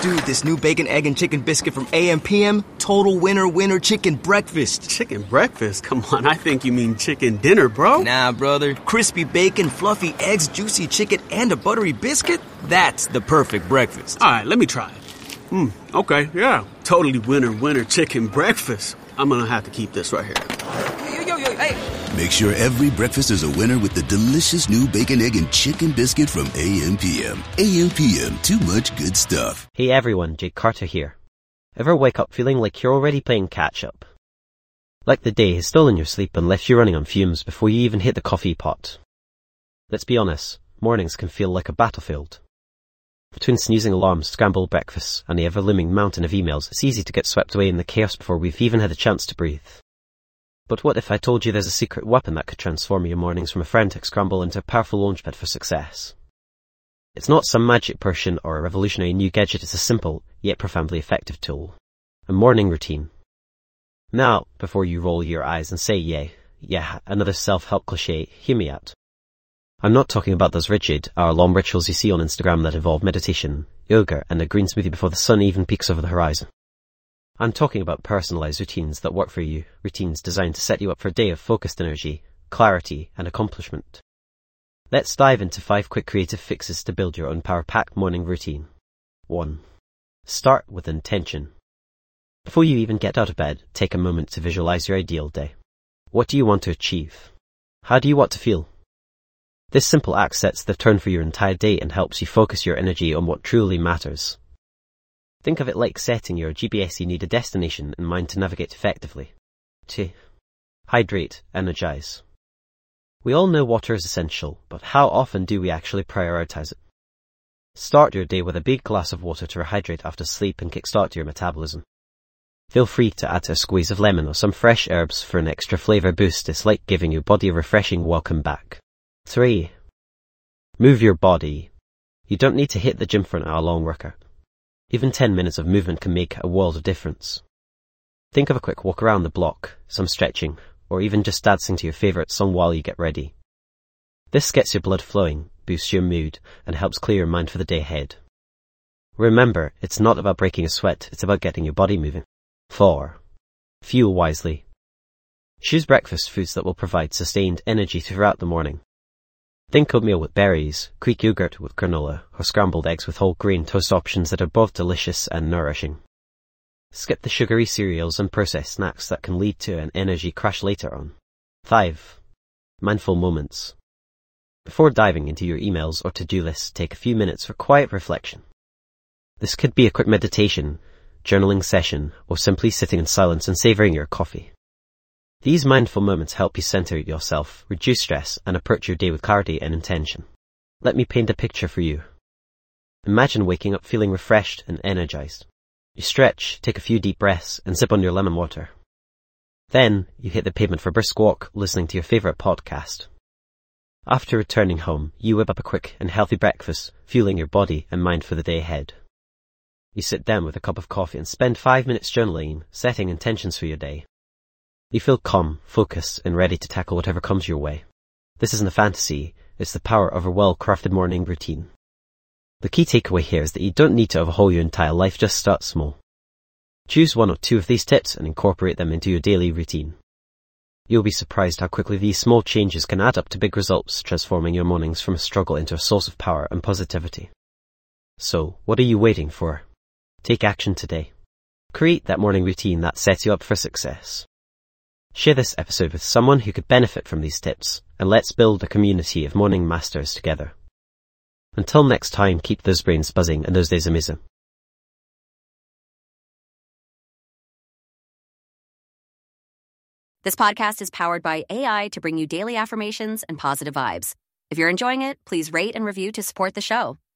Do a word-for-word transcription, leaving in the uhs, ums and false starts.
Dude, this new bacon, egg, and chicken biscuit from A M P M, total winner winner chicken breakfast. Chicken breakfast? Come on, I think you mean chicken dinner, bro. Nah, brother. Crispy bacon, fluffy eggs, juicy chicken, and a buttery biscuit? That's the perfect breakfast. All right, let me try it. Hmm, okay, yeah. Totally winner winner chicken breakfast. I'm gonna have to keep this right here. Yo, yo, yo, hey. Make sure every breakfast is a winner with the delicious new bacon, egg, and chicken biscuit from A M P M. A M P M, too much good stuff. Hey everyone, Jake Carter here. Ever wake up feeling like you're already playing catch-up? Like the day has stolen your sleep and left you running on fumes before you even hit the coffee pot? Let's be honest, mornings can feel like a battlefield. Between snoozing alarms, scrambled breakfasts, and the ever-looming mountain of emails, it's easy to get swept away in the chaos before we've even had a chance to breathe. But what if I told you there's a secret weapon that could transform your mornings from a frantic scramble into a powerful launchpad for success? It's not some magic potion or a revolutionary new gadget, it's a simple, yet profoundly effective tool. A morning routine. Now, before you roll your eyes and say, yeah, yeah, another self-help cliche, hear me out. I'm not talking about those rigid, hour-long rituals you see on Instagram that involve meditation, yoga, and a green smoothie before the sun even peaks over the horizon. I'm talking about personalized routines that work for you, routines designed to set you up for a day of focused energy, clarity, and accomplishment. Let's dive into five quick creative fixes to build your own power-packed morning routine. one. Start with intention. Before you even get out of bed, take a moment to visualize your ideal day. What do you want to achieve? How do you want to feel? This simple act sets the tone for your entire day and helps you focus your energy on what truly matters. Think of it like setting your G P S. You need a destination in mind to navigate effectively. two. Hydrate, energize. We all know water is essential, but how often do we actually prioritize it? Start your day with a big glass of water to rehydrate after sleep and kickstart your metabolism. Feel free to add a squeeze of lemon or some fresh herbs for an extra flavor boost. It's like giving your body a refreshing welcome back. three. Move your body. You don't need to hit the gym for an hour-long workout. Even ten minutes of movement can make a world of difference. Think of a quick walk around the block, some stretching, or even just dancing to your favorite song while you get ready. This gets your blood flowing, boosts your mood, and helps clear your mind for the day ahead. Remember, it's not about breaking a sweat, it's about getting your body moving. four. Fuel wisely. Choose breakfast foods that will provide sustained energy throughout the morning. Think oatmeal with berries, Greek yogurt with granola, or scrambled eggs with whole grain toast options that are both delicious and nourishing. Skip the sugary cereals and processed snacks that can lead to an energy crash later on. five. Mindful moments. Before diving into your emails or to-do lists, take a few minutes for quiet reflection. This could be a quick meditation, journaling session, or simply sitting in silence and savoring your coffee. These mindful moments help you center yourself, reduce stress, and approach your day with clarity and intention. Let me paint a picture for you. Imagine waking up feeling refreshed and energized. You stretch, take a few deep breaths, and sip on your lemon water. Then, you hit the pavement for a brisk walk, listening to your favorite podcast. After returning home, you whip up a quick and healthy breakfast, fueling your body and mind for the day ahead. You sit down with a cup of coffee and spend five minutes journaling, setting intentions for your day. You feel calm, focused, and ready to tackle whatever comes your way. This isn't a fantasy, it's the power of a well-crafted morning routine. The key takeaway here is that you don't need to overhaul your entire life, just start small. Choose one or two of these tips and incorporate them into your daily routine. You'll be surprised how quickly these small changes can add up to big results, transforming your mornings from a struggle into a source of power and positivity. So, what are you waiting for? Take action today. Create that morning routine that sets you up for success. Share this episode with someone who could benefit from these tips, and let's build a community of morning masters together. Until next time, keep those brains buzzing and those days amazing. This podcast is powered by A I to bring you daily affirmations and positive vibes. If you're enjoying it, please rate and review to support the show.